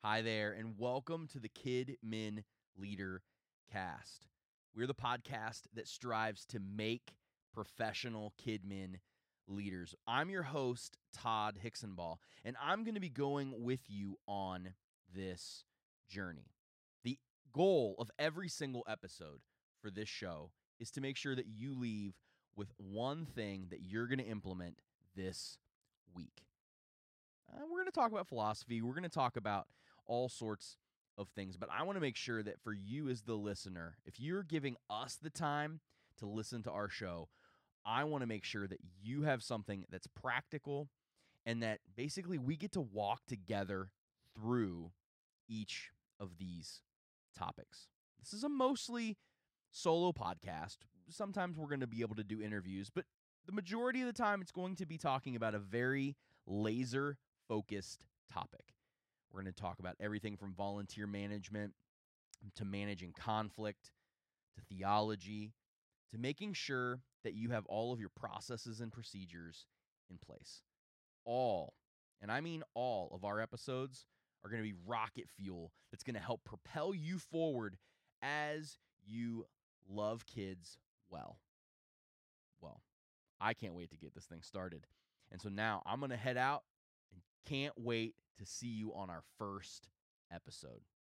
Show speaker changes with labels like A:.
A: Hi there, and welcome to the Kid Min Leader Cast. We're the podcast that strives to make professional kidmin leaders. I'm your host, Todd Hicksonball, and I'm going to be going with you on this journey. The goal of every single episode for this show is to make sure that you leave with one thing that you're going to implement this week. We're going to talk about philosophy. We're going to talk about all sorts of things, but I want to make sure that for you as the listener, if you're giving us the time to listen to our show, I want to make sure that you have something that's practical and that basically we get to walk together through each of these topics. This is a mostly solo podcast. Sometimes we're going to be able to do interviews, but the majority of the time it's going to be talking about a very laser focused topic. We're going to talk about everything from volunteer management to managing conflict to theology to making sure that you have all of your processes and procedures in place. All, and I mean all, of our episodes are going to be rocket fuel that's going to help propel you forward as you love kids well. Well, I can't wait to get this thing started. And so now I'm going to head out and can't wait to see you on our first episode.